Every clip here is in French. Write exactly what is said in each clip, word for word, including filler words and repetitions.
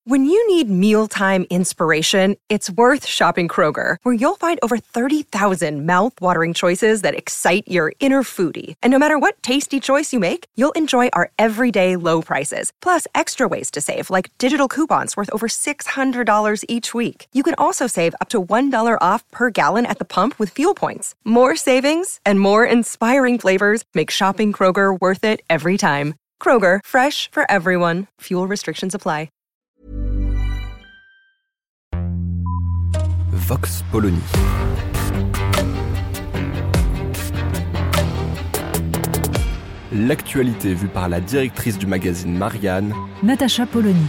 When you need mealtime inspiration, it's worth shopping Kroger, where you'll find over thirty thousand mouth-watering choices that excite your inner foodie. And no matter what tasty choice you make, you'll enjoy our everyday low prices, plus extra ways to save, like digital coupons worth over six hundred dollars each week. You can also save up to one dollar off per gallon at the pump with fuel points. More savings and more inspiring flavors make shopping Kroger worth it every time. Kroger, fresh for everyone. Fuel restrictions apply. Vox Polony. L'actualité vue par la directrice du magazine Marianne, Natacha Polony.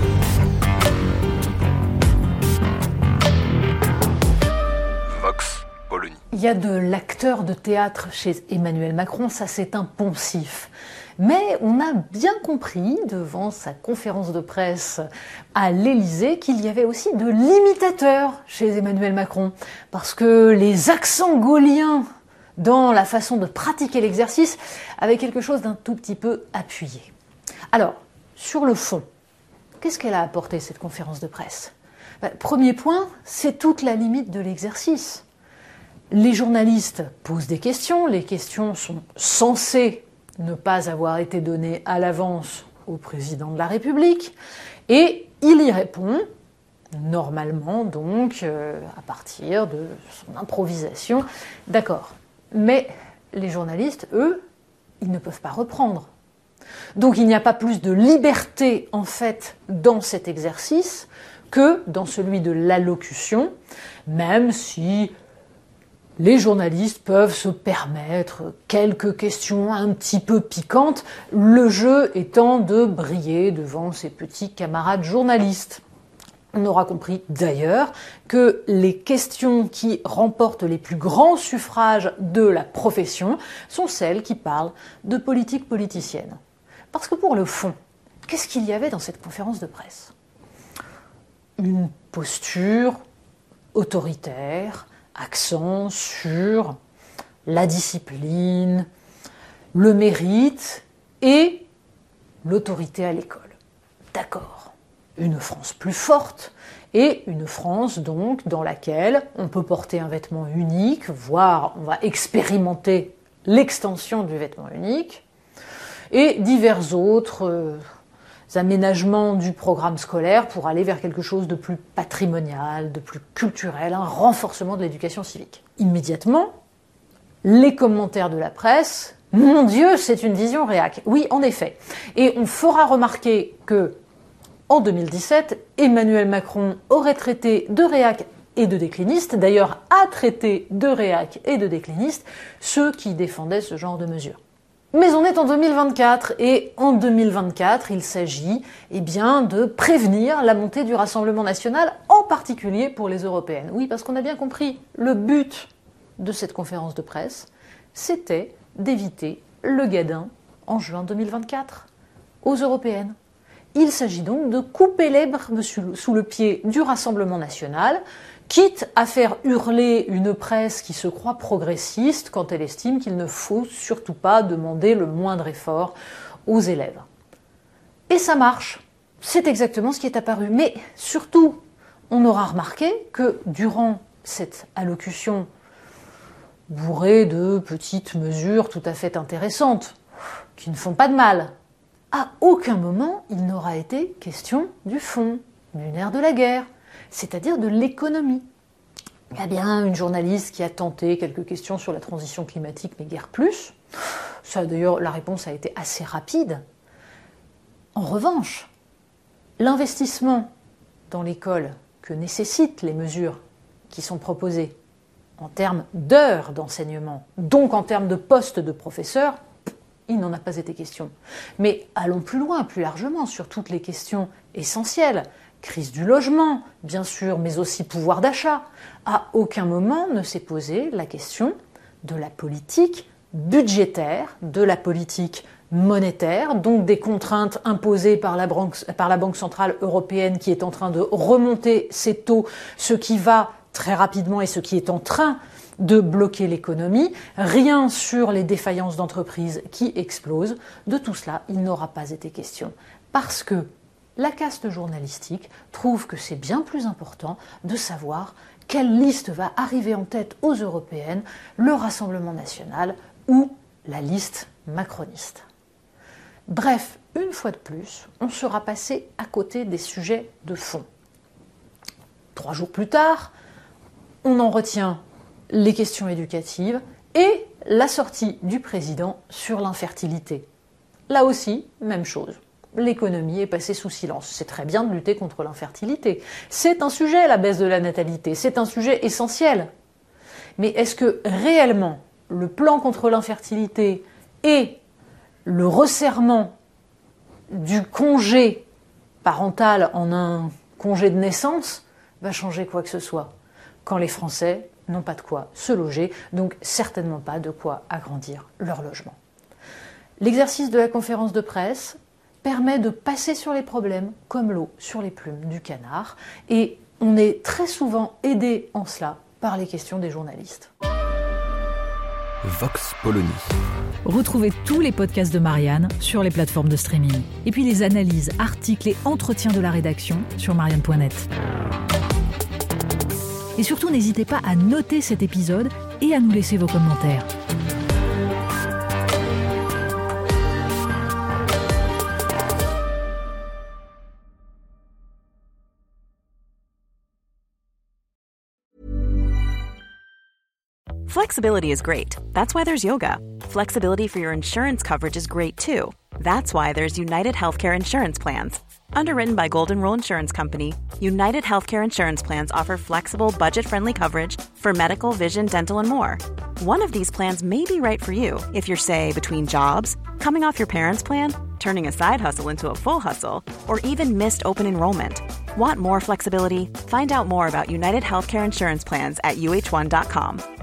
Vox Polony. Il y a de l'acteur de théâtre chez Emmanuel Macron, ça c'est un poncif. Mais on a bien compris, devant sa conférence de presse à l'Élysée, qu'il y avait aussi de l'imitateur chez Emmanuel Macron. Parce que les accents gaulliens dans la façon de pratiquer l'exercice avaient quelque chose d'un tout petit peu appuyé. Alors, sur le fond, qu'est-ce qu'elle a apporté cette conférence de presse ? Ben, premier point, c'est toute la limite de l'exercice. Les journalistes posent des questions, les questions sont censées ne pas avoir été donné à l'avance au président de la République, et il y répond, normalement donc, euh, à partir de son improvisation. D'accord, mais les journalistes, eux, ils ne peuvent pas reprendre. Donc il n'y a pas plus de liberté, en fait, dans cet exercice que dans celui de l'allocution, même si les journalistes peuvent se permettre quelques questions un petit peu piquantes, le jeu étant de briller devant ses petits camarades journalistes. On aura compris d'ailleurs que les questions qui remportent les plus grands suffrages de la profession sont celles qui parlent de politique politicienne. Parce que pour le fond, qu'est-ce qu'il y avait dans cette conférence de presse ? Une posture autoritaire, accent sur la discipline, le mérite et l'autorité à l'école. D'accord. Une France plus forte et une France donc dans laquelle on peut porter un vêtement unique, voire on va expérimenter l'extension du vêtement unique, et divers autres euh, aménagements du programme scolaire pour aller vers quelque chose de plus patrimonial, de plus culturel, un renforcement de l'éducation civique. Immédiatement, les commentaires de la presse, mon Dieu, c'est une vision réac. Oui, en effet. Et on fera remarquer que, en deux mille dix-sept, Emmanuel Macron aurait traité de réac et de décliniste, d'ailleurs a traité de réac et de décliniste ceux qui défendaient ce genre de mesures. Mais on est en deux mille vingt-quatre et en deux mille vingt-quatre, il s'agit eh bien, de prévenir la montée du Rassemblement national, en particulier pour les européennes. Oui, parce qu'on a bien compris, le but de cette conférence de presse, c'était d'éviter le gadin en juin deux mille vingt-quatre aux européennes. Il s'agit donc de couper l'herbe sous le pied du Rassemblement national, quitte à faire hurler une presse qui se croit progressiste quand elle estime qu'il ne faut surtout pas demander le moindre effort aux élèves. Et ça marche. C'est exactement ce qui est apparu. Mais surtout, on aura remarqué que durant cette allocution bourrée de petites mesures tout à fait intéressantes, qui ne font pas de mal, à aucun moment il n'aura été question du fond, du nerf de la guerre, c'est-à-dire de l'économie. Il y a bien une journaliste qui a tenté quelques questions sur la transition climatique, mais guère plus. Ça, d'ailleurs, la réponse a été assez rapide. En revanche, l'investissement dans l'école que nécessitent les mesures qui sont proposées en termes d'heures d'enseignement, donc en termes de postes de professeurs, il n'en a pas été question. Mais allons plus loin, plus largement, sur toutes les questions essentielles. Crise du logement, bien sûr, mais aussi pouvoir d'achat. À aucun moment ne s'est posée la question de la politique budgétaire, de la politique monétaire, donc des contraintes imposées par la Banque, par la Banque centrale européenne qui est en train de remonter ses taux, ce qui va très rapidement et ce qui est en train de bloquer l'économie. Rien sur les défaillances d'entreprises qui explosent. De tout cela, il n'aura pas été question. Parce que la caste journalistique trouve que c'est bien plus important de savoir quelle liste va arriver en tête aux européennes, le Rassemblement national ou la liste macroniste. Bref, une fois de plus, on sera passé à côté des sujets de fond. Trois jours plus tard, on en retient les questions éducatives et la sortie du président sur l'infertilité. Là aussi, même chose. L'économie est passée sous silence. C'est très bien de lutter contre l'infertilité. C'est un sujet, la baisse de la natalité. C'est un sujet essentiel. Mais est-ce que réellement le plan contre l'infertilité et le resserrement du congé parental en un congé de naissance va changer quoi que ce soit, quand les Français n'ont pas de quoi se loger, donc certainement pas de quoi agrandir leur logement. L'exercice de la conférence de presse permet de passer sur les problèmes comme l'eau sur les plumes du canard, et on est très souvent aidé en cela par les questions des journalistes. Vox Polony. Retrouvez tous les podcasts de Marianne sur les plateformes de streaming. Et puis les analyses, articles et entretiens de la rédaction sur marianne point net. Et surtout, n'hésitez pas à noter cet épisode et à nous laisser vos commentaires. Flexibility is great. That's why there's yoga. Flexibility for your insurance coverage is great too. That's why there's United Healthcare Insurance Plans. Underwritten by Golden Rule Insurance Company, United Healthcare Insurance Plans offer flexible, budget-friendly coverage for medical, vision, dental, and more. One of these plans may be right for you if you're, say, between jobs, coming off your parents' plan, turning a side hustle into a full hustle, or even missed open enrollment. Want more flexibility? Find out more about United Healthcare Insurance Plans at U H one dot com.